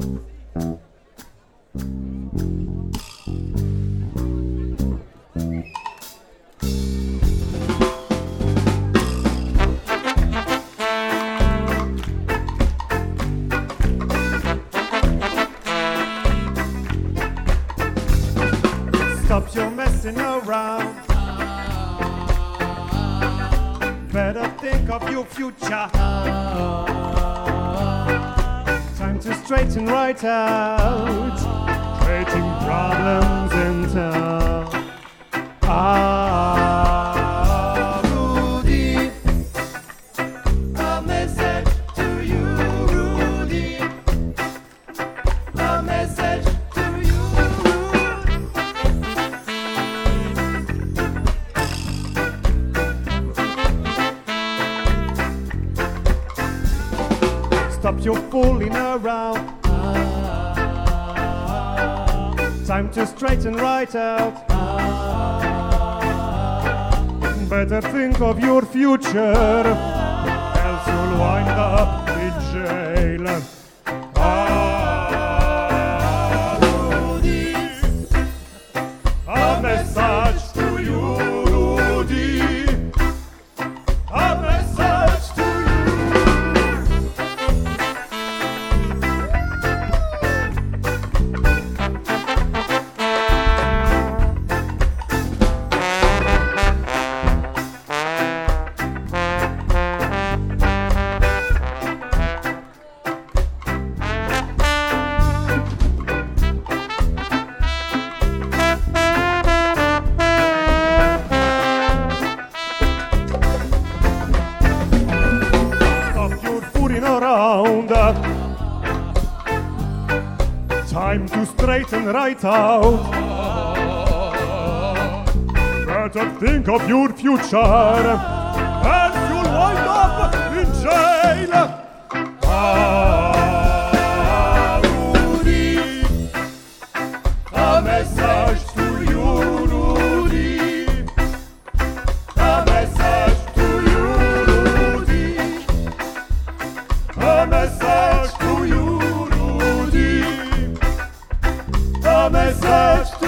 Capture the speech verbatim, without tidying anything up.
Stop your messing around. Better think of your future. Time to straighten right out, creating problems in town. Ah, Rudy, a message to you, Rudy. A message to you, Rudy. Stop your fooling around. Time to straighten right out. Better think of your future, else you'll wind up in jail. Ah, Rudy, a message to you, Rudy. A message to around. Time to straighten right out. Better think of your future, else you'll wind up in jail. Ah, Rudy, a message to you, Rudy. A message to you, Rudy. A message to you, Rudy. A message